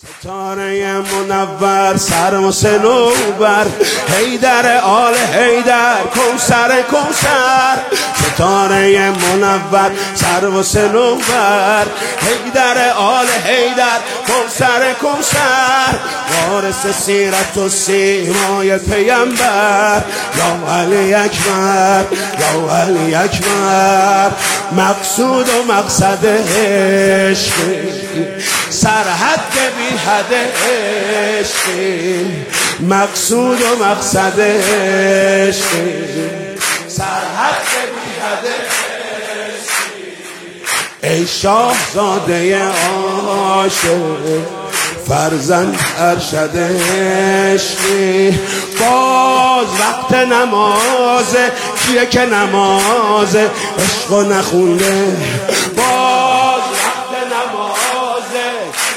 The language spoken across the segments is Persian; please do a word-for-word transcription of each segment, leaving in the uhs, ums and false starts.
ستاره منور سر و صنوبر، حیدر آل حیدر کوثر کوثر. ستاره منور سر و صنوبر، حیدر آل حیدر کوثر کوثر. وارث سیرت و سیمای پیامبر، یا علی اکبر یا علی اکبر. مقصود و مقصد عشق، سرحد بی حد عشق. مقصود و مقصد عشق، سرحد بی حد عشق. ای شاهزاده عاشق، فرزند ارشد عشقی. باز وقت نمازه، کیه که نماز عشق و نخونده؟ باز وقت نمازه،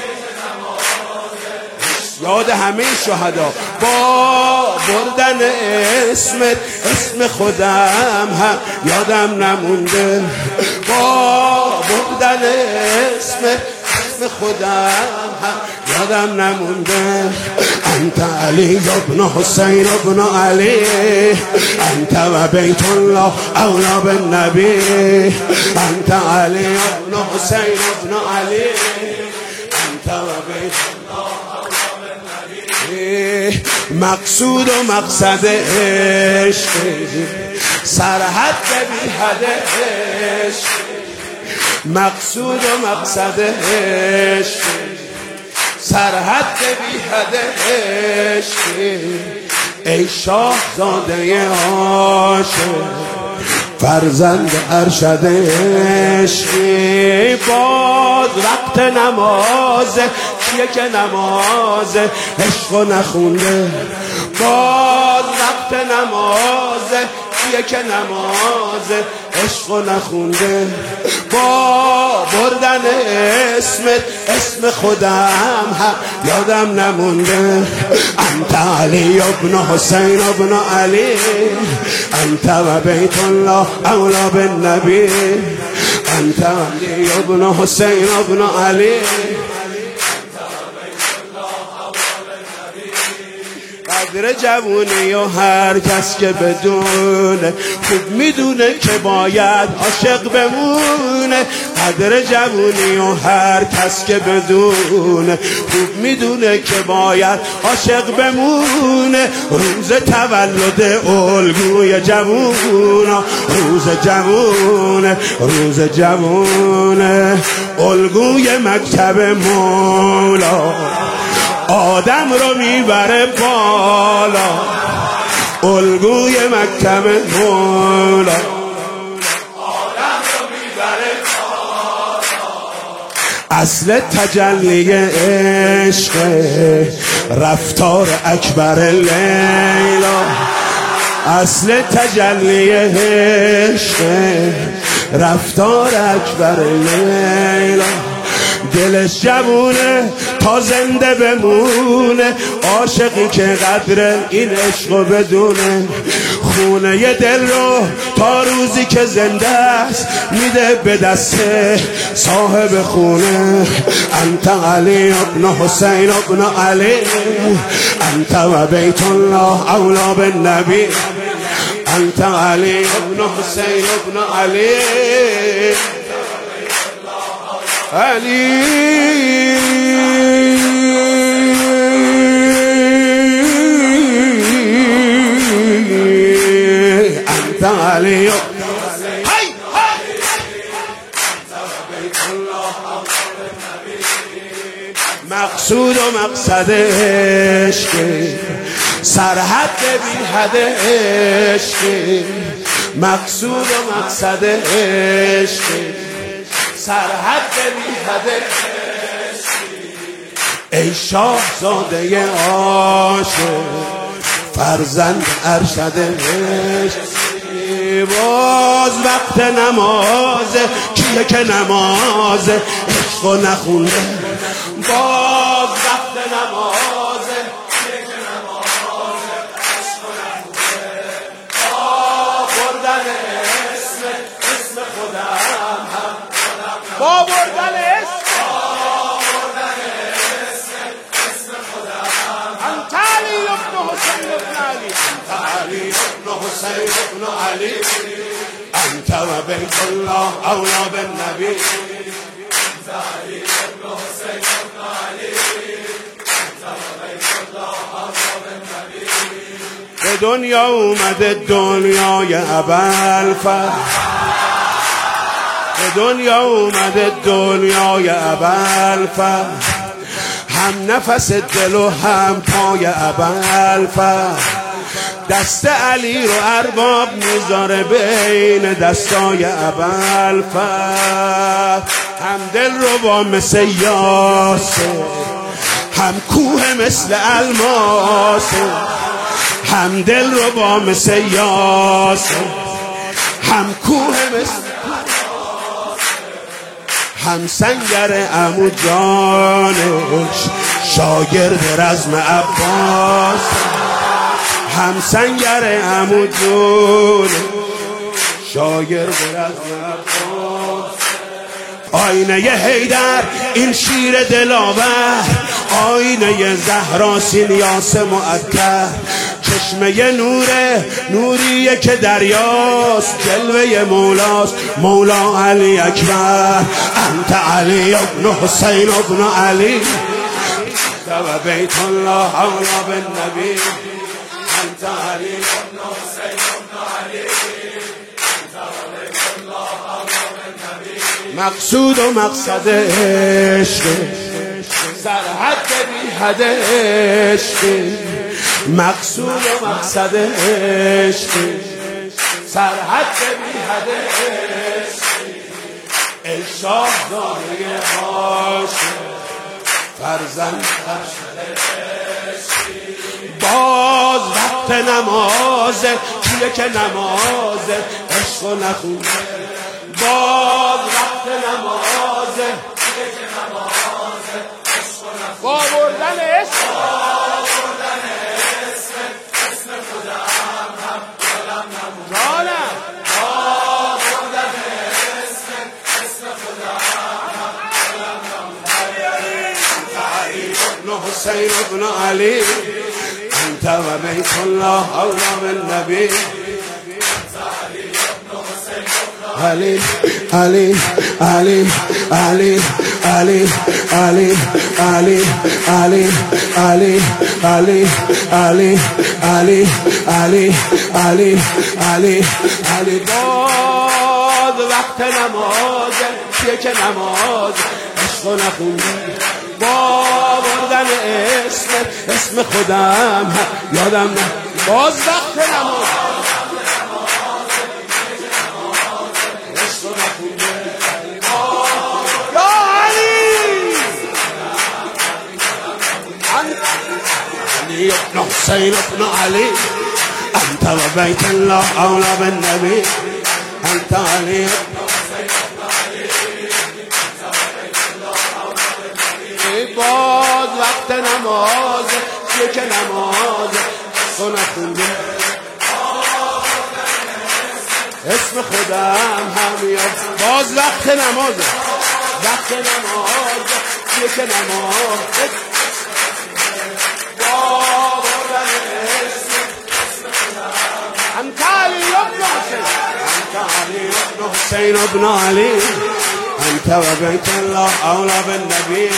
یاد همه شهدا. با بردن اسمت، اسم خودم هم یادم نمونده. با بردن اسمت، اسم خودم هم یادم نمونده. انت علی ابن حسین ابن علی، انت و بیت الله اولا بالنبی. انت علی ابن حسین ابن علی، انت و بیت الله اولا بالنبی. مقصود و مقصد عشق، سرحد بی حد عشق. مقصود و مقصد عشق، سرحد بی حد عشق. ای شاهزاده عاشق، فرزند ارشد عشقی. باز وقت نمازه، کیه که نماز عشق و نخونده؟ باز وقت نمازه، کیه که نماز عشق و نخونده؟ با بردن اسمت، اسم خودم هم یادم نمونده. انت علی ابن حسین ابن علی، انت و بیت الله اولا بالنبی. انت علی ابن حسین ابن علی، قدر جوونی و هر کس که بدونه، خوب میدونه که باید عاشق بمونه. قدر جوونی و هر کس که بدونه، خوب میدونه که باید عاشق بمونه. روز تولد الگوی جوونا، روز جوونه، روز جوونه. الگوی مکتب مولا، آدم رو میبره بالا. الگوی مکتب مولا، آدم رو میبره بالا. اصل تجلی عشق، رفتار اکبر لیلا. اصل تجلی عشق، رفتار اکبر لیلا. دلش جوونه تا زنده بمونه، عاشقی که قدر این عشقو بدونه. خونه ی دل رو تا روزی که زنده است میده به دست صاحب خونه. انت علی ابن حسین ابن علی، انت و بیت الله اولا بالنبی. انت علی ابن حسین ابن علی، علی. انت علی مقصود و مقصد عشق، سرحد بی حد عشق. مقصود و مقصد عشق، سرحد بی حد عشق. ای شاهزاده عاشق، فرزند ارشد عشق. باز وقت نمازه، کیه که نماز عشق و نخونده؟ باز وقت نمازه، کیه که نماز عشق و نخونده؟ با بردن اسم، اسم خودم هم با بردن اسم، با بردن اسم علي ابن حسین ابن علی انت و بیت الله اولا بالنبی انت علی ابن حسین ابن علی انت و بیت الله اولا بالنبی. به دنیا اومده دنیای ابوالفضل، به دنیا اومده دنیای ابوالفضل، هم نفس دل و هم پای ابوالفضل. دست علی رو ارباب میذاره بین دستای ابوالفضل، هم دل رو با مثل یاسه، هم کوه مثل الماسه، هم دل رو با مثل یاسه، هم کوه مثل هم سنگر عمو جانش شاگرد رزم عباس، هم سنگر عمو جانش شاگرد رزم عباس. آینه حیدر این شیر دلاور، آینه زهرا سیلیاس معطر، چشمه نوره نوریه که دریاست، جلوه مولاست مولا علی اکبر. انت علی ابن حسین ابن علی انت و بیت الله اولا بالنبی انت علی ابن حسین ابن علی انت و بیت الله اولا بالنبی. مقصود و مقصد عشق سرحد بی حد عشق، مقصود و مقصد عشق سرحد بی حد عشق. ای شاه دانه عاشق فرزند فرشد عشق. باز وقت نمازه کیه که نمازه عشق و نخونه، باز وقت نمازه کیه که نمازه عشق و نخونه. با بردن عشق حسین ابن علی انت و بیت الله اولا بالنبی علی علی علی علی علی علی علی علی علی علی علی علی علی علی علی علی. باز وقت نماز کیه که نماز عشق و نخونده، با بردن اسم اسم خودم یادم نه. باز وقت نماز عشق و نخونده یا علی علی ابن حسین ابن علی انت و بیت الله اولا بالنبی انت علی. باز وقت نماز کیه که نماز سنتونده، اسم خودم هم یاد. باز وقت نماز وقت نماز کیه که نماز با بردن اسم انت علی ابن حسین انت علی ابن حسین ابن علی انت و بیت الله اولا بالنبی.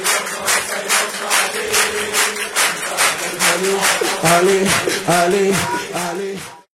علی علی علی